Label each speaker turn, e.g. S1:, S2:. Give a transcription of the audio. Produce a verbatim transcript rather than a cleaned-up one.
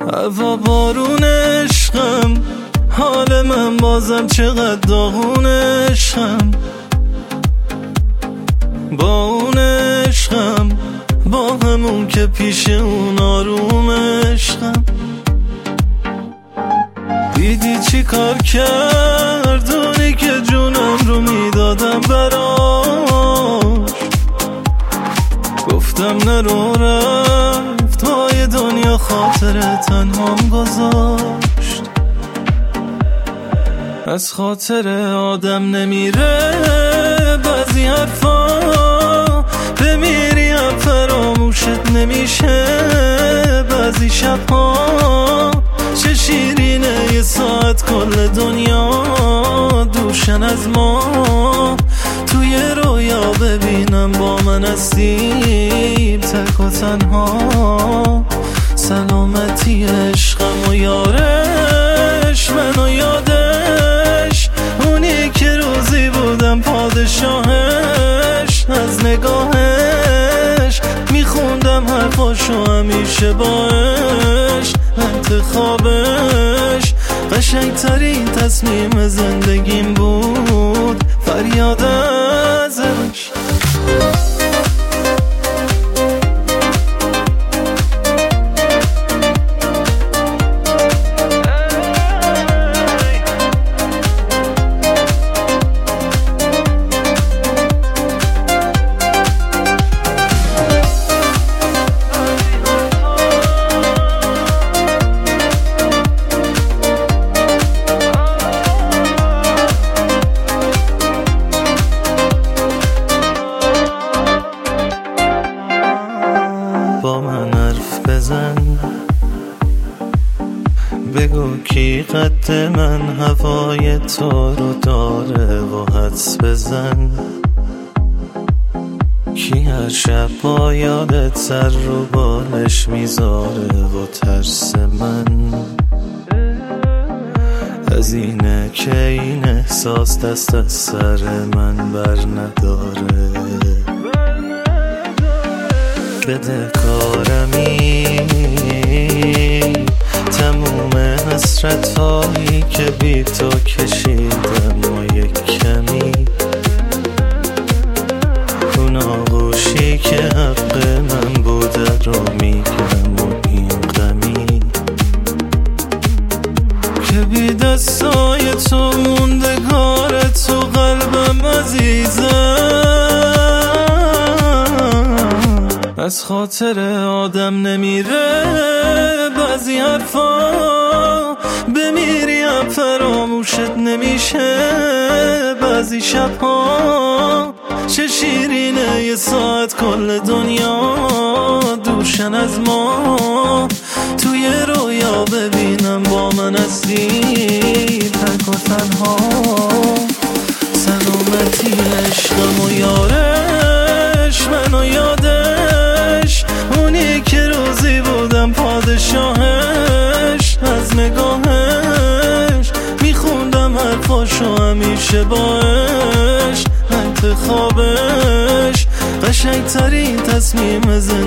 S1: هوا بارون عشقم، حال من بازم چقدر داغون عشقم. با اون عشقم، با همون که پیش اون آروم عشقم. دیدی چی کار کرد اونی که جونم رو میدادم براش. گفتم نرو رفت، وای دنیا خاطر تنهام گذاشت. از خاطر آدم نمیره بعضی حرفا، بمیری هم فراموشت نمیشه بعضی شبها. چه شیرینه یه ساعت کل دنیا دوشن از ما. توی رویا ببینم با من هستی تک و تنها. سلامتی عشقم و یارش، منو یادش، اونی که روزی بودم پادشاهش. از نگاهش میخوندم حرفاشو همیشه باش. انتخابش قشنگترین تصمیم زندگیم بود، فریاد ازش. با من حرف بزن، بگو کی قد من هوای تو رو داره و حدس بزن. کی هر شب با یادت سر رو بالش میذاره و ترس من از اینه که این احساس دست از سر من بر نداره. بده کارمی تموم حسرت هایی که بی تو کشیدم و یک کمی اون آغوشی که حق من بوده رو میگم و این غمی که بی دستای تو موندگار تو قلبم عزیزم. از خاطر آدم نمیره بعضی حرفا، بمیری هم فراموشت نمیشه بعضی شبها. چه شیرینه یه ساعت کل دنیا دوشن از ما. توی رویا ببینم با من هستی تک و تنها. سلامتی عشقم و یارش، منو یادش، اونی که روزی بودم پادشاهش. از نگاهش میخوندم حرفاشو همیشه باش. انتخابش قشنگترین تصمیم زندگی